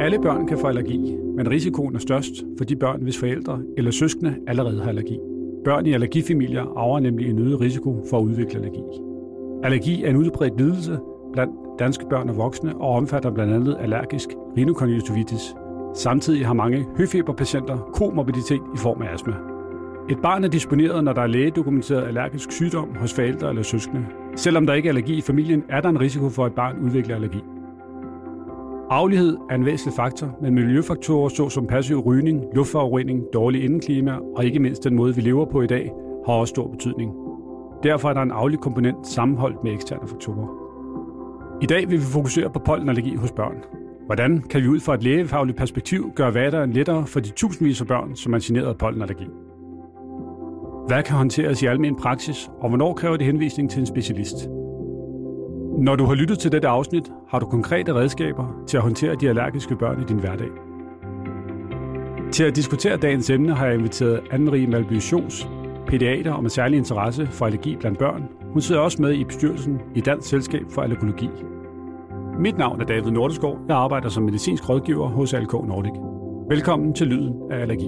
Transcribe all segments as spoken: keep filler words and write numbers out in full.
Alle børn kan få allergi, men risikoen er størst for de børn, hvis forældre eller søskende allerede har allergi. Børn i allergifamilier arver nemlig en øget risiko for at udvikle allergi. Allergi er en udbredt lidelse blandt danske børn og voksne og omfatter blandt andet allergisk rhinokonjunktivitis. Samtidig har mange høfeberpatienter komorbiditet i form af astma. Et barn er disponeret, når der er lægedokumenteret allergisk sygdom hos forældre eller søskende. Selvom der ikke er allergi i familien, er der en risiko for, at et barn udvikler allergi. Arvelighed er en væsentlig faktor, men miljøfaktorer såsom passiv rygning, luftforurening, dårlig indeklima og ikke mindst den måde, vi lever på i dag, har også stor betydning. Derfor er der en arvelig komponent sammenholdt med eksterne faktorer. I dag vil vi fokusere på pollenallergi hos børn. Hvordan kan vi ud fra et lægefagligt perspektiv gøre hverdagen lettere for de tusindvis af børn, som er generet af pollenallergi? Hvad kan håndteres i almen praksis, og hvornår kræver det henvisning til en specialist? Når du har lyttet til dette afsnit, har du konkrete redskaber til at håndtere de allergiske børn i din hverdag. Til at diskutere dagens emne har jeg inviteret Anne-Marie Malby-Schons, pædiater og med særlig interesse for allergi blandt børn. Hun sidder også med i bestyrelsen i Dansk Selskab for Allergologi. Mit navn er David Nordeskov. Jeg arbejder som medicinsk rådgiver hos A L K Nordic. Velkommen til Lyden af Allergi.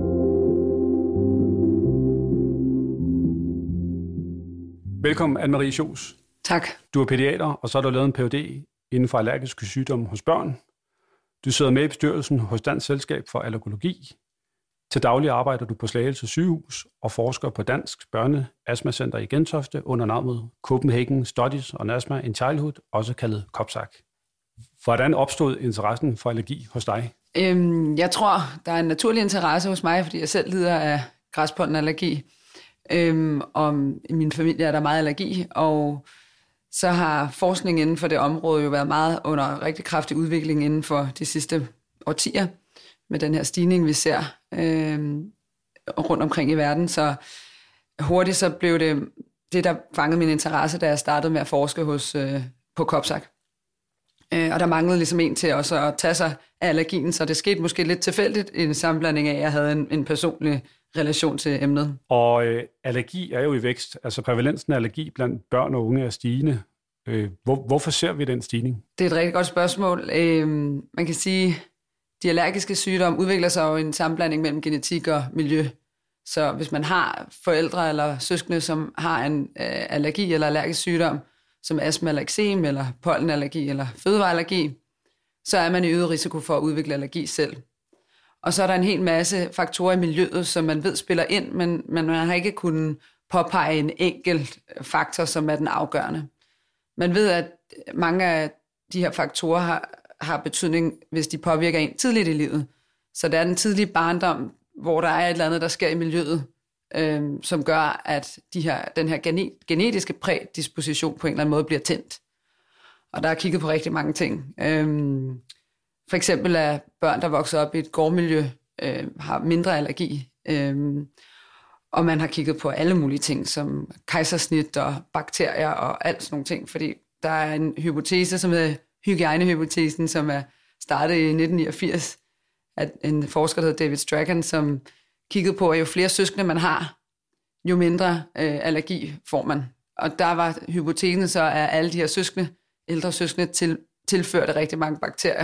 Velkommen, Anne-Marie Schons. Tak. Du er pædiater, og så har du lavet en P H D inden for allergiske sygdomme hos børn. Du sidder med i bestyrelsen hos Dansk Selskab for Allergologi. Til daglig arbejder du på Slagelse Sygehus og forsker på Dansk Børne-Astmacenter i Gentofte under navnet Copenhagen Studies on Asthma in Childhood, også kaldet COPSAC. Hvordan opstod interessen for allergi hos dig? Øhm, jeg tror, der er en naturlig interesse hos mig, fordi jeg selv lider af græspollenallergi. Øhm, og i min familie er der meget allergi, og så har forskning inden for det område jo været meget under rigtig kraftig udvikling inden for de sidste årtier, med den her stigning, vi ser øhm, rundt omkring i verden. Så hurtigt så blev det det, der fangede min interesse, da jeg startede med at forske hos, øh, på COPSAC. Øh, og der manglede ligesom en til også at tage sig af allergien, så det skete måske lidt tilfældigt i en sammenblanding af, at jeg havde en, en personlig relation til emnet. Og øh, allergi er jo i vækst. Altså prævalensen af allergi blandt børn og unge er stigende. Øh, hvor, hvorfor ser vi den stigning? Det er et rigtig godt spørgsmål. Øh, man kan sige, de allergiske sygdomme udvikler sig jo i en sammenblanding mellem genetik og miljø. Så hvis man har forældre eller søskende, som har en øh, allergi eller allergisk sygdom, som astma eller eksem eller pollenallergi eller fødevareallergi, så er man i øget risiko for at udvikle allergi selv. Og så er der en hel masse faktorer i miljøet, som man ved spiller ind, men, men man har ikke kunnet påpege en enkelt faktor, som er den afgørende. Man ved, at mange af de her faktorer har, har betydning, hvis de påvirker en tidligt i livet. Så det er den tidlige barndom, hvor der er et eller andet, der sker i miljøet, øh, som gør, at de her, den her genetiske prædisposition på en eller anden måde bliver tændt. Og der er kigget på rigtig mange ting. Øh, For eksempel er børn, der vokser op i et gårdmiljø, øh, har mindre allergi. Øh, og man har kigget på alle mulige ting, som kejsersnit og bakterier og alt sådan nogle ting. Fordi der er en hypotese, som hedder hygiejnehypotesen, som er startet i nitten niogfirs af en forsker, der hedder David Strachan, som kiggede på, at jo flere søskende man har, jo mindre øh, allergi får man. Og der var hypotesen så, at alle de her søskende, ældre søskende, til, tilførte rigtig mange bakterier,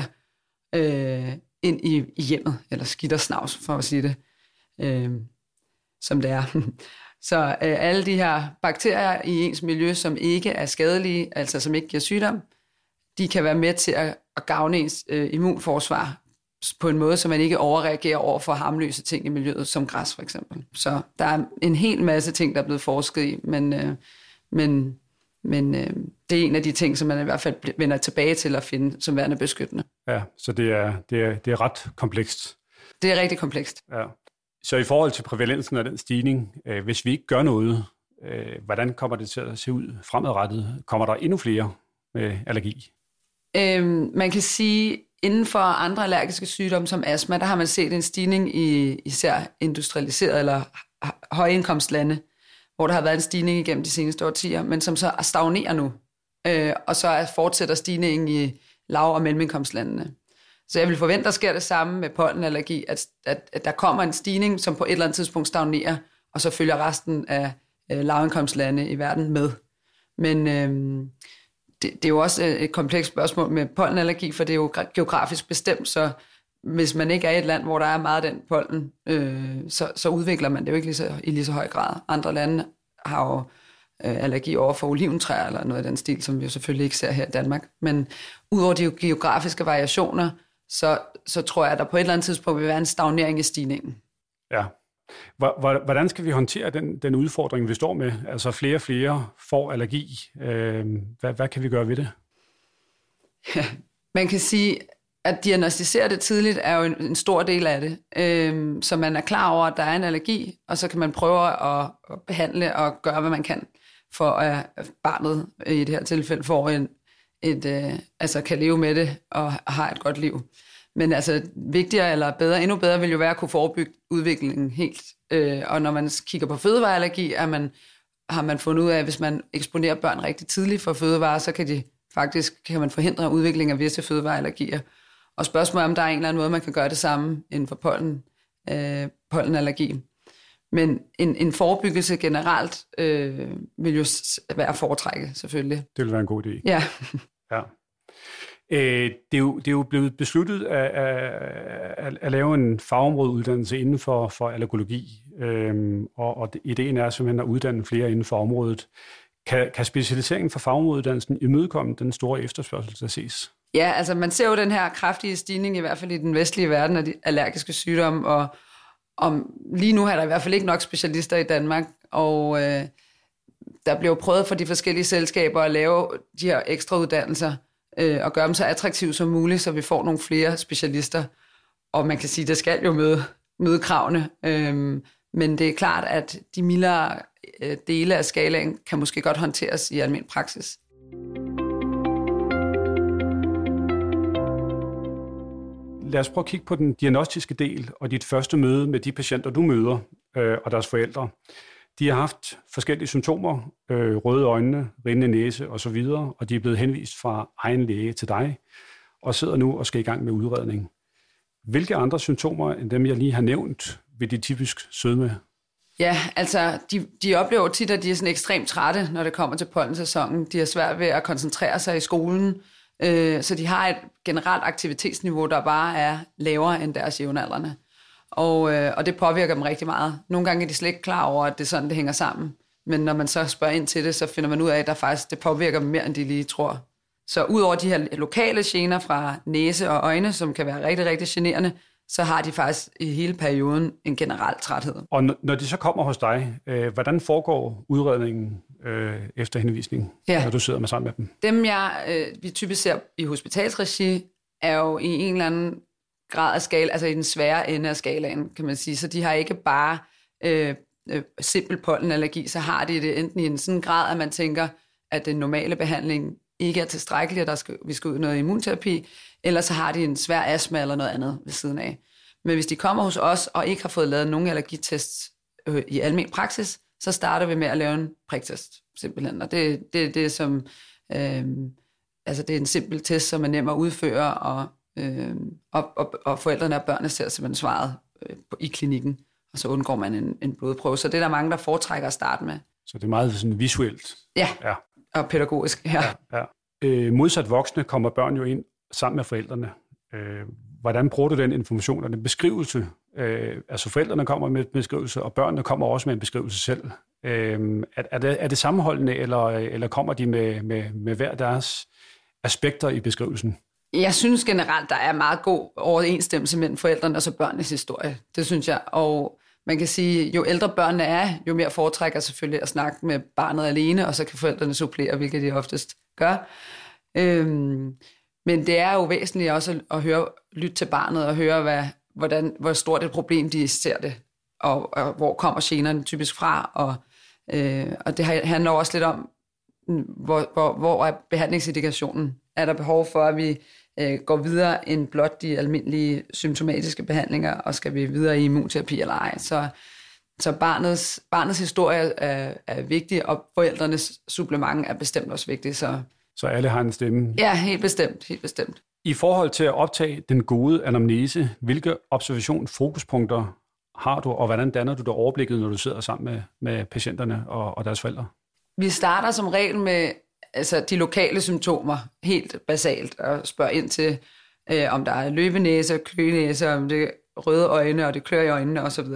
Øh, ind i, i hjemmet, eller skidt og snavs, for at sige det, øh, som det er. Så øh, alle de her bakterier i ens miljø, som ikke er skadelige, altså som ikke giver sygdom, de kan være med til at, at gavne ens øh, immunforsvar på en måde, så man ikke overreagerer over for harmløse ting i miljøet, som græs for eksempel. Så der er en hel masse ting, der er blevet forsket i, men, øh, men, men øh, det er en af de ting, som man i hvert fald vender tilbage til at finde som værende beskyttende. Ja, så det er, det er, det er ret komplekst. Det er rigtig komplekst. Ja. Så i forhold til prævalensen af den stigning, øh, hvis vi ikke gør noget, øh, hvordan kommer det til at se ud fremadrettet? Kommer der endnu flere med allergi? Øhm, man kan sige, inden for andre allergiske sygdomme som astma, der har man set en stigning i især industrialiserede eller højindkomstlande, hvor der har været en stigning igennem de seneste årtier, men som så stagnerer nu. Øh, og så fortsætter stigningen i lav- og mellemindkomstlandene. Så jeg vil forvente, at der sker det samme med pollenallergi, at, at, at der kommer en stigning, som på et eller andet tidspunkt stagnerer, og så følger resten af øh, lavindkomstlande i verden med. Men øh, det, det er jo også et komplekst spørgsmål med pollenallergi, for det er jo geografisk bestemt, så hvis man ikke er i et land, hvor der er meget af den pollen, øh, så, så udvikler man det jo ikke lige så, i lige så høj grad. Andre lande har jo øh, allergi over for oliventræer eller noget af den stil, som vi jo selvfølgelig ikke ser her i Danmark. Men udover de geografiske variationer, så, så tror jeg, at der på et eller andet tidspunkt vil være en stagnering i stigningen. Ja. Hvordan skal vi håndtere den, den udfordring, vi står med? Altså flere og flere får allergi. Øh, hvad, hvad kan vi gøre ved det? Ja, man kan sige, at diagnostisere det tidligt er jo en, en stor del af det. Øh, så man er klar over, at der er en allergi, og så kan man prøve at, at behandle og gøre, hvad man kan, for at barnet i det her tilfælde får en, et, øh, altså kan leve med det og har et godt liv. Men altså vigtigere eller bedre, endnu bedre vil jo være at kunne forebygge udviklingen helt. Øh, og når man kigger på fødevareallergi, er man, har man fundet ud af, at hvis man eksponerer børn rigtig tidligt for fødevarer, så kan de faktisk kan man forhindre udviklingen af visse fødevareallergier. Og spørgsmålet er, om der er en eller anden måde, man kan gøre det samme inden for pollen, øh, pollenallergi. Men en, en forebyggelse generelt øh, vil jo være at foretrække, selvfølgelig. Det vil være en god idé. Ja. Ja. Det er, jo, det er jo blevet besluttet at, at, at lave en fagområdeuddannelse inden for, for allergologi, øhm, og, og ideen er simpelthen at uddanne flere inden for området. Kan, kan specialiseringen for fagområdeuddannelsen imødekomme den store efterspørgsel, der ses? Ja, altså man ser jo den her kraftige stigning, i hvert fald i den vestlige verden, af de allergiske sygdomme, og om, lige nu er der i hvert fald ikke nok specialister i Danmark, og øh, der bliver prøvet for de forskellige selskaber at lave de her ekstra uddannelser, og gøre dem så attraktive som muligt, så vi får nogle flere specialister. Og man kan sige, at det skal jo møde, møde kravene. Øhm, men det er klart, at de mildere øh, dele af skalaen kan måske godt håndteres i almen praksis. Lad os prøve at kigge på den diagnostiske del og dit første møde med de patienter, du møder, øh, og deres forældre. De har haft forskellige symptomer, øh, røde øjne, rindende næse osv., og de er blevet henvist fra egen læge til dig, og sidder nu og skal i gang med udredning. Hvilke andre symptomer end dem, jeg lige har nævnt, vil de typisk søde med? Ja, altså, de, de oplever tit, at de er sådan ekstremt trætte, når det kommer til pollensæsonen. De har svært ved at koncentrere sig i skolen, øh, så de har et generelt aktivitetsniveau, der bare er lavere end deres jævnaldrende. Og, øh, og det påvirker dem rigtig meget. Nogle gange er de slet ikke klar over, at det er sådan, det hænger sammen. Men når man så spørger ind til det, så finder man ud af, at der faktisk, det påvirker dem mere, end de lige tror. Så udover de her lokale gener fra næse og øjne, som kan være rigtig, rigtig generende, så har de faktisk i hele perioden en generel træthed. Og når de så kommer hos dig, øh, hvordan foregår udredningen øh, efter henvisning, ja. Når du sidder med sammen med dem? Dem, jeg, øh, vi typisk ser i hospitalsregi, er jo i en eller anden grad af skala, altså i den svære ende af skalaen, kan man sige. Så de har ikke bare øh, øh, simpel pollenallergi, så har de det enten i en sådan grad, at man tænker, at den normale behandling ikke er tilstrækkelig, at der skal, vi skal ud i noget immunterapi, eller så har de en svær astma eller noget andet ved siden af. Men hvis de kommer hos os og ikke har fået lavet nogen allergitests øh, i almen praksis, så starter vi med at lave en priktest, simpelthen. Og det er det, det, som, øh, altså det er en simpel test, som er nem at udføre, og Øh, og, og, og forældrene og børnene ser simpelthen svaret øh, på, i klinikken, og så undgår man en, en blodprøve. Så det er der mange, der foretrækker at starte med. Så det er meget sådan visuelt. Ja, ja. Og pædagogisk. Ja. Ja, ja. Øh, modsat voksne kommer børn jo ind sammen med forældrene. Øh, hvordan bruger du den information og den beskrivelse? Øh, altså forældrene kommer med en beskrivelse, og børnene kommer også med en beskrivelse selv. Øh, er, er, det, er det sammenholdende, eller, eller kommer de med, med, med hver deres aspekter i beskrivelsen? Jeg synes generelt, der er meget god overensstemmelse mellem forældrene og så børnenes historie. Det synes jeg. Og man kan sige, jo ældre børnene er, jo mere foretrækker selvfølgelig at snakke med barnet alene, og så kan forældrene supplere, hvilket de oftest gør. Øhm, men det er jo væsentligt også at, at høre, lytte til barnet og høre, hvad, hvordan, hvor stort et problem de ser det, og, og hvor kommer generne typisk fra. Og, øh, og det handler også lidt om, hvor, hvor, hvor er behandlingsindikationen. Er der behov for, at vi øh, går videre end blot de almindelige symptomatiske behandlinger, og skal vi videre i immunterapi eller ej. Så, så barnets, barnets historie er, er vigtig, og forældrenes supplement er bestemt også vigtigt. Så, så alle har en stemme? Ja, helt bestemt, helt bestemt. I forhold til at optage den gode anamnese, hvilke observation, fokuspunkter har du, og hvordan danner du det overblikket, når du sidder sammen med, med patienterne og, og deres forældre? Vi starter som regel med altså de lokale symptomer helt basalt, og spørger ind til, øh, om der er løbenæse, kløenæse, om det er røde øjne, og det klør i øjnene osv.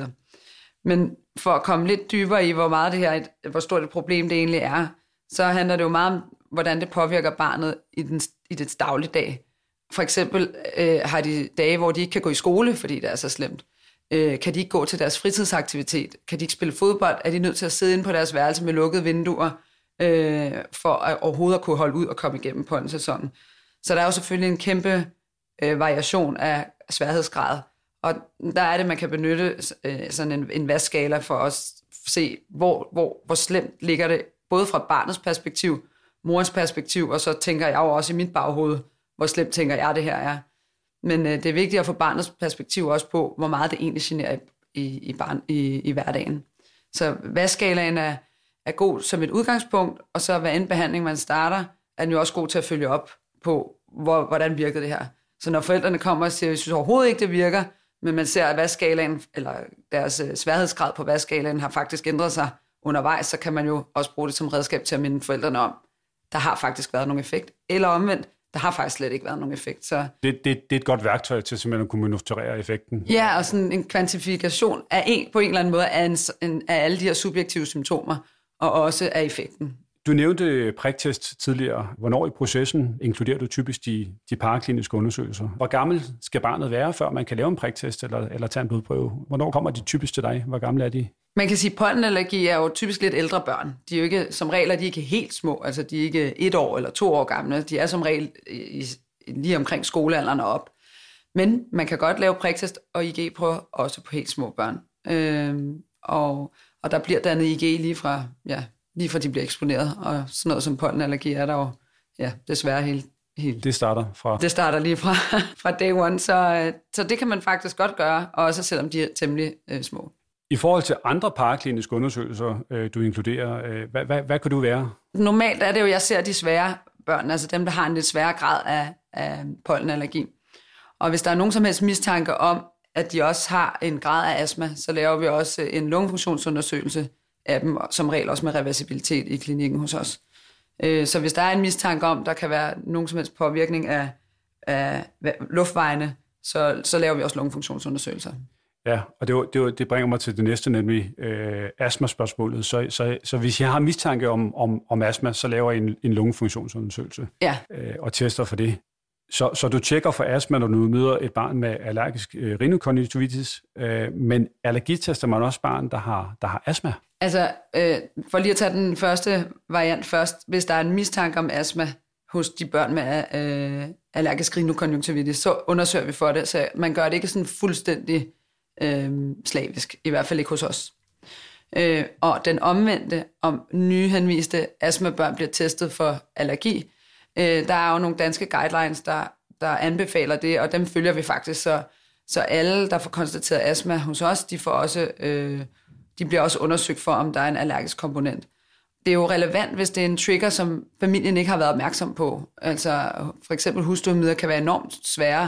Men for at komme lidt dybere i, hvor meget det her, hvor stort et problem det egentlig er, så handler det jo meget om, hvordan det påvirker barnet i, den, i dets dagligdag. For eksempel øh, har de dage, hvor de ikke kan gå i skole, fordi det er så slemt. Øh, kan de ikke gå til deres fritidsaktivitet? Kan de ikke spille fodbold? Er de nødt til at sidde inde på deres værelse med lukkede vinduer, øh, for at overhovedet at kunne holde ud og komme igennem på en sæson? Så der er jo selvfølgelig en kæmpe øh, variation af sværhedsgrad. Og der er det, man kan benytte øh, sådan en, en vaskskala for at se, hvor, hvor, hvor slemt ligger det, både fra barnets perspektiv, morens perspektiv, og så tænker jeg jo også i mit baghoved, hvor slemt tænker jeg, det her er. Men øh, det er vigtigt at få barnets perspektiv også på, hvor meget det egentlig generer i, i, barn, i, i hverdagen. Så vaskskalaen er, er god som et udgangspunkt, og så hvad end behandling man starter, er den jo også god til at følge op på, hvor, hvordan virker det her. Så når forældrene kommer og siger, at jeg synes overhovedet ikke, det virker, men man ser, at vaskskalaen, eller deres sværhedsgrad på vaskskalaen har faktisk ændret sig undervejs, så kan man jo også bruge det som redskab til at minde forældrene om, der har faktisk været nogen effekt. Eller omvendt, der har faktisk slet ikke været nogen effekt. Så det, det, det er et godt værktøj til simpelthen at kunne monitorere effekten. Ja, og sådan en kvantifikation af en, på en eller anden måde af, en, en, af alle de her subjektive symptomer, og også af effekten. Du nævnte priktest tidligere. Hvornår i processen inkluderer du typisk de, de parakliniske undersøgelser? Hvor gammel skal barnet være, før man kan lave en priktest eller, eller tage en blodprøve? Hvornår kommer de typisk til dig? Hvor gamle er de? Man kan sige, at pollenallergi er jo typisk lidt ældre børn. De er jo ikke, som regel er de ikke helt små, altså de er ikke et år eller to år gamle. De er som regel i, lige omkring skolealderen og op. Men man kan godt lave priktest og I G på også på helt små børn. Øhm, og, og der bliver dannet I G lige fra, ja, lige fra de bliver eksponeret. Og sådan noget som pollenallergi er der jo ja, desværre helt, helt... Det starter fra... Det starter lige fra, fra day one, så, så det kan man faktisk godt gøre, også selvom de er temmelig øh, små. I forhold til andre parakliniske undersøgelser, øh, du inkluderer, øh, hvad, hvad, hvad kan du være? Normalt er det jo, jeg ser de svære børn, altså dem, der har en lidt sværere grad af, af pollenallergi. Og hvis der er nogen som helst mistanke om, at de også har en grad af astma, så laver vi også en lungefunktionsundersøgelse af dem, som regel også med reversibilitet i klinikken hos os. Øh, så hvis der er en mistanke om, der kan være nogen som helst påvirkning af, af luftvejene, så, så laver vi også lungefunktionsundersøgelser. Ja, og det, det, det bringer mig til det næste, nemlig øh, astma-spørgsmålet. Så, så, så hvis jeg har mistanke om, om, om astma, så laver jeg en, en lungefunktionsundersøgelse ja. øh, og tester for det. Så, så du tjekker for astma, når du møder et barn med allergisk øh, rhinokonjunktivitis, øh, men allergitester man også barn, der har, der har astma? Altså, øh, for lige at tage den første variant først, hvis der er en mistanke om astma hos de børn med øh, allergisk rhinokonjunktivitis, så undersøger vi for det, så man gør det ikke sådan fuldstændig øh, slavisk, i hvert fald ikke hos os. Øh, og den omvendte, om nyhenviste astmabørn bliver testet for allergi, øh, der er jo nogle danske guidelines, der, der anbefaler det, og dem følger vi faktisk, så, så alle, der får konstateret astma hos os, de får også... Øh, De bliver også undersøgt for, om der er en allergisk komponent. Det er jo relevant, hvis det er en trigger, som familien ikke har været opmærksom på. Altså for eksempel husstøvmider kan være enormt svære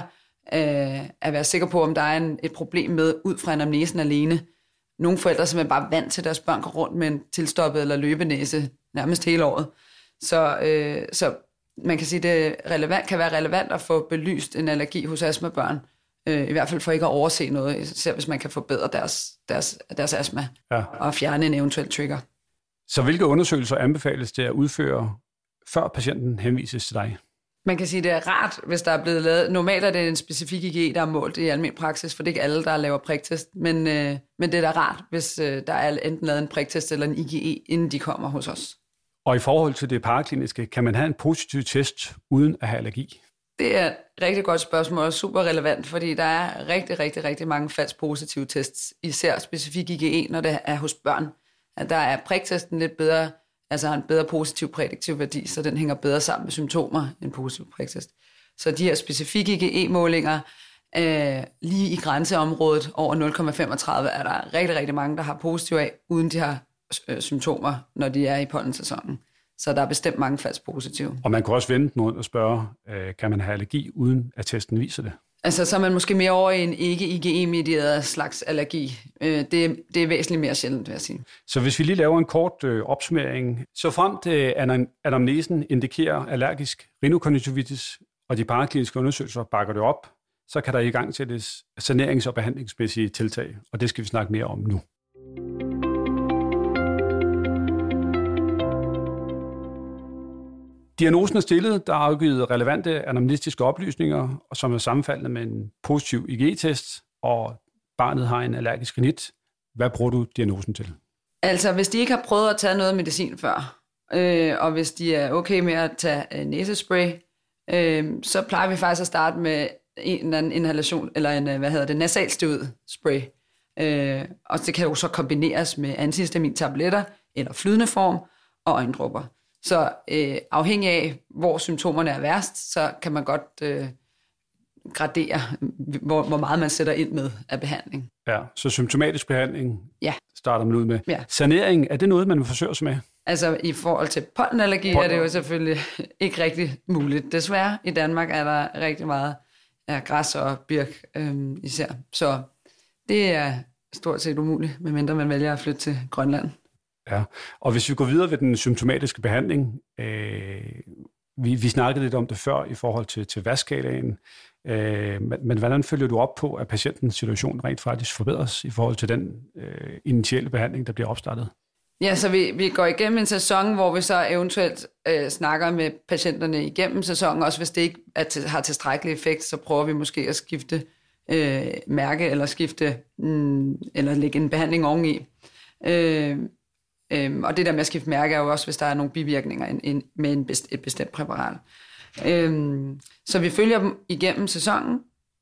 øh, at være sikker på, om der er en, et problem med ud fra anamnesen alene. Nogle forældre er simpelthen bare vant til, at deres børn går rundt med en tilstoppet eller løbenæse nærmest hele året. Så, øh, så man kan sige, at det relevant, kan være relevant at få belyst en allergi hos astmabørn. I hvert fald for ikke at overse noget, især hvis man kan forbedre deres, deres, deres astma ja. Og fjerne en eventuel trigger. Så hvilke undersøgelser anbefales det at udføre, før patienten henvises til dig? Man kan sige, at det er rart, hvis der er blevet lavet... Normalt er det en specifik I G, der er målt i almen praksis, for det er ikke alle, der laver priktest. Men, øh, men det er da rart, hvis øh, der er enten lavet en priktest eller en I G E, inden de kommer hos os. Og i forhold til det parakliniske, kan man have en positiv test uden at have allergi? Det er et rigtig godt spørgsmål og super relevant, fordi der er rigtig, rigtig, rigtig mange falsk positive tests, især specifikt I G E, når det er hos børn. At der er priktesten lidt bedre, altså en bedre positiv prædiktiv værdi, så den hænger bedre sammen med symptomer end positiv priktest. Så de her specifikke I G E-målinger, øh, lige i grænseområdet over nul komma femogtredive, er der rigtig, rigtig mange, der har positiv af, uden de har øh, symptomer, når de er i pollensæsonen. Så der er bestemt mange falsk positive. Og man kan også vende den rundt og spørge, øh, kan man have allergi, uden at testen viser det? Altså, så er man måske mere over i en ikke-I G E-medieret slags allergi. Det, det er væsentligt mere sjældent, vil jeg sige. Så hvis vi lige laver en kort øh, opsummering. Så fremt øh, anamnesen indikerer allergisk rhinokonjunktivitis, og de parakliniske undersøgelser bakker det op, så kan der i gang sættes sanerings- og behandlingsmæssige tiltag, og det skal vi snakke mere om nu. Diagnosen er stillet, der er afgivet relevante anamnestiske oplysninger, og som er sammenfaldende med en positiv I G E-test, og barnet har en allergisk rinit. Hvad bruger du diagnosen til? Altså, hvis de ikke har prøvet at tage noget medicin før, øh, og hvis de er okay med at tage øh, næsespray, øh, så plejer vi faktisk at starte med en eller anden inhalation, eller en, hvad hedder det, nasalsteroid spray. Øh, og det kan jo så kombineres med antihistamintabletter, eller flydende form, og øjendråber. Så øh, afhængig af, hvor symptomerne er værst, så kan man godt øh, gradere, hvor, hvor meget man sætter ind med af behandling. Ja, så symptomatisk behandling ja. starter man ud med. Ja. Sanering, er det noget, man forsøger sig med? Altså i forhold til pollenallergi Pollen. er det jo selvfølgelig ikke rigtig muligt. Desværre i Danmark er der rigtig meget ja, græs og birk øh, især. Så det er stort set umuligt, medmindre man vælger at flytte til Grønland. Ja, og hvis vi går videre ved den symptomatiske behandling, øh, vi, vi snakkede lidt om det før i forhold til, til V A S-skalaen, øh, men, men hvordan følger du op på, at patientens situation rent faktisk forbedres i forhold til den øh, initielle behandling, der bliver opstartet? Ja, så vi, vi går igennem en sæson, hvor vi så eventuelt øh, snakker med patienterne igennem sæsonen. Også hvis det ikke er til, har tilstrækkelig effekt, så prøver vi måske at skifte øh, mærke, eller skifte, mm, eller lægge en behandling oveni. Øh, øh, og det der med at skifte mærke er jo også, hvis der er nogle bivirkninger en, en, med en best, et bestemt præparat. Øh, så vi følger dem igennem sæsonen,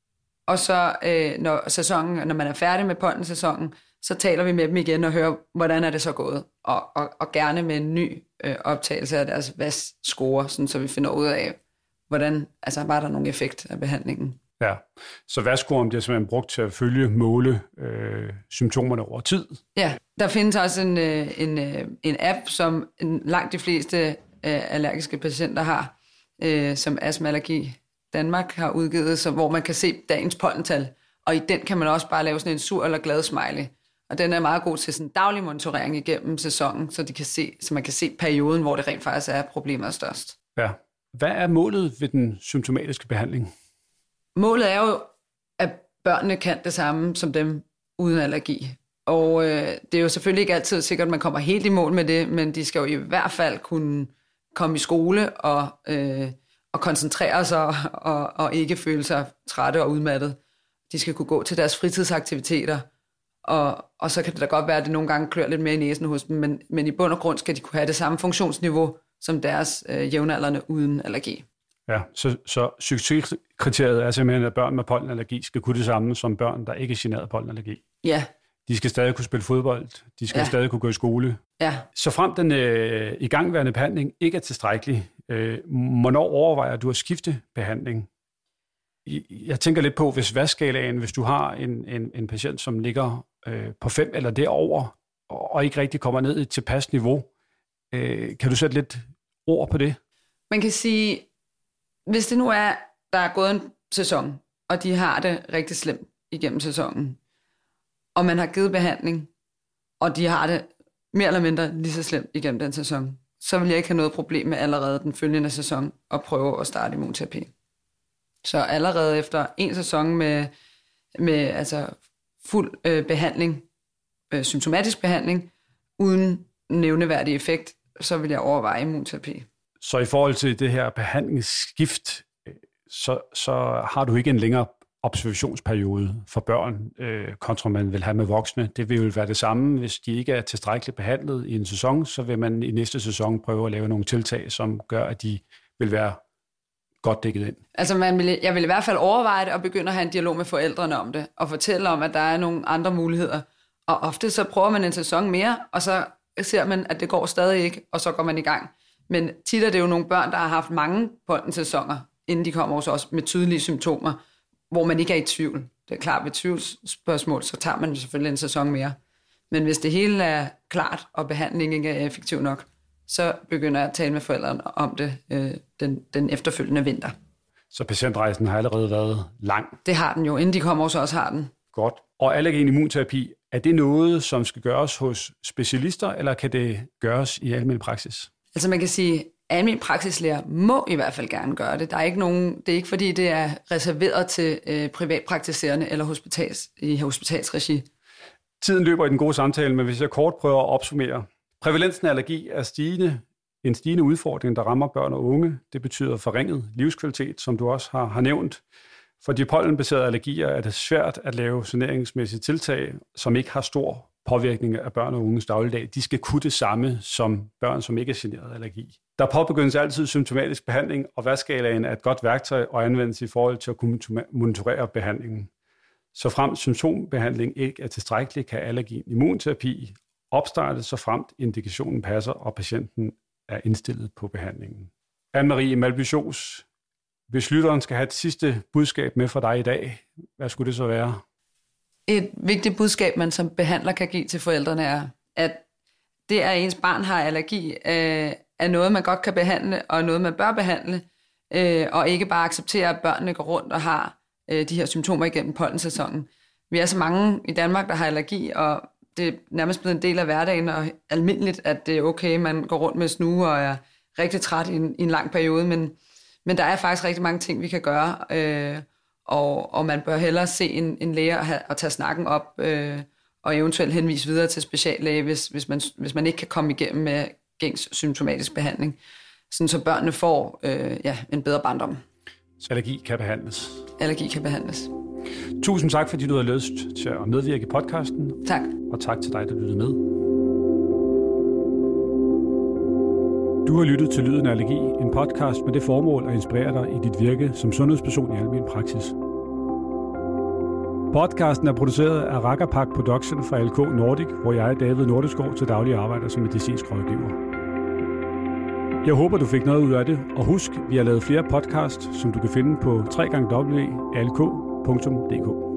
og så øh, når sæsonen, når man er færdig med pollensæsonen, så taler vi med dem igen og hører, hvordan er det så gået, og, og, og gerne med en ny øh, optagelse af deres V A S-score, sådan, så vi finder ud af, hvordan, altså var der nogen effekt af behandlingen. Ja, så V A S-scoren bliver simpelthen brugt til at følge, måle øh, symptomerne over tid. Ja, der findes også en, en, en app, som langt de fleste øh, allergiske patienter har, øh, som Astma Allergi Danmark har udgivet, så, hvor man kan se dagens pollental, og i den kan man også bare lave sådan en sur eller glad smiley. Og den er meget god til sådan daglig monitorering igennem sæsonen, så, de kan se, så man kan se perioden, hvor det rent faktisk er problemet størst. Ja. Hvad er målet ved den symptomatiske behandling? Målet er jo, at børnene kan det samme som dem uden allergi. Og øh, det er jo selvfølgelig ikke altid sikkert, at man kommer helt i mål med det, men de skal jo i hvert fald kunne komme i skole og, øh, og koncentrere sig og, og ikke føle sig trætte og udmattet. De skal kunne gå til deres fritidsaktiviteter, og, og så kan det da godt være, at det nogle gange klør lidt mere i næsen hos dem, men, men i bund og grund skal de kunne have det samme funktionsniveau som deres øh, jævnaldrende uden allergi. Ja, så, så succeskriteriet er simpelthen, at børn med pollenallergi skal kunne det samme som børn, der ikke er generet af pollenallergi. Ja. De skal stadig kunne spille fodbold, de skal ja. stadig kunne gå i skole. Ja. Så frem den øh, igangværende behandling ikke er tilstrækkelig, øh, hvornår overvejer du at skifte behandling? Jeg tænker lidt på, hvis V A S-skalaen, hvis du har en, en, en patient, som ligger øh, på fem eller derover og, og ikke rigtig kommer ned i et tilpas niveau, øh, kan du sætte lidt ord på det? Man kan sige, hvis det nu er, der er gået en sæson, og de har det rigtig slemt igennem sæsonen, og man har givet behandling, og de har det mere eller mindre lige så slemt igennem den sæson, så vil jeg ikke have noget problem med allerede den følgende sæson at prøve at starte immunterapi. Så allerede efter en sæson med, med altså fuld øh, behandling, øh, symptomatisk behandling, uden nævneværdig effekt, så vil jeg overveje immunterapi. Så i forhold til det her behandlingsskift, så, så har du ikke en længere observationsperiode for børn, øh, kontra man vil have med voksne. Det vil jo være det samme. Hvis de ikke er tilstrækkeligt behandlet i en sæson, så vil man i næste sæson prøve at lave nogle tiltag, som gør, at de vil være godt dækket ind. Altså man vil, jeg vil i hvert fald overveje det og begynde at have en dialog med forældrene om det, og fortælle om, at der er nogle andre muligheder. Og ofte så prøver man en sæson mere, og så ser man, at det går stadig ikke, og så går man i gang. Men tit er det jo nogle børn, der har haft mange pollensæsoner, inden de kommer hos os med tydelige symptomer, hvor man ikke er i tvivl. Det er klart, ved tvivlsspørgsmål, så tager man selvfølgelig en sæson mere. Men hvis det hele er klart, og behandlingen ikke er effektiv nok, så begynder jeg at tale med forældrene om det øh, den, den efterfølgende vinter. Så patientrejsen har allerede været lang. Det har den jo. Inden de kommer, så også har den. Godt. Og allergen immunterapi, er det noget, som skal gøres hos specialister, eller kan det gøres i almen praksis? Altså man kan sige, at almen praksislæger må i hvert fald gerne gøre det. Der er ikke nogen, det er ikke fordi, det er reserveret til øh, privatpraktiserende eller hospitals, i hospitalsregi. Tiden løber i den gode samtale, men hvis jeg kort prøver at opsummere. Prævalensen af allergi er stigende, en stigende udfordring, der rammer børn og unge. Det betyder forringet livskvalitet, som du også har, har nævnt. For de pollenbaserede allergier er det svært at lave saneringsmæssige tiltag, som ikke har stor påvirkning af børn og unges dagligdag. De skal kunne det samme som børn, som ikke er generet af allergi. Der påbegyndes altid symptomatisk behandling, og værtskalaen er et godt værktøj og anvendes i forhold til at kunne monitorere behandlingen. Så frem symptombehandling ikke er tilstrækkelig, kan allergi immunterapi opstartes, så fremt indikationen passer, og patienten er indstillet på behandlingen. Anne-Marie Malby-Schoos, hvis lytteren skal have et sidste budskab med for dig i dag, hvad skulle det så være? Et vigtigt budskab, man som behandler kan give til forældrene, er, at det, at ens barn har allergi, øh, er noget, man godt kan behandle, og noget, man bør behandle, øh, og ikke bare acceptere, at børnene går rundt og har øh, de her symptomer igennem pollensæsonen. Vi er så mange i Danmark, der har allergi, og det er nærmest blevet en del af hverdagen, og almindeligt, at det er okay, man går rundt med snue og er rigtig træt i en, i en lang periode, men, men der er faktisk rigtig mange ting, vi kan gøre, øh, og, og man bør hellere se en, en læge og, have, og tage snakken op, øh, og eventuelt henvise videre til speciallæge, hvis, hvis, man, hvis man ikke kan komme igennem med gængs symptomatisk behandling, sådan så børnene får øh, ja, en bedre barndom. Så allergi kan behandles. Allergi kan behandles. Tusind tak, fordi du har lyst til at medvirke i podcasten. Tak. Og tak til dig, der lyttede med. Du har lyttet til Lyden af Allergi, en podcast med det formål at inspirere dig i dit virke som sundhedsperson i almen praksis. Podcasten er produceret af Rakkerpak Production fra L K Nordic, hvor jeg, David Nordeskov, til daglig arbejder som medicinsk rådgiver. Jeg håber, du fik noget ud af det, og husk, vi har lavet flere podcasts, som du kan finde på w w w punktum l k punktum d k.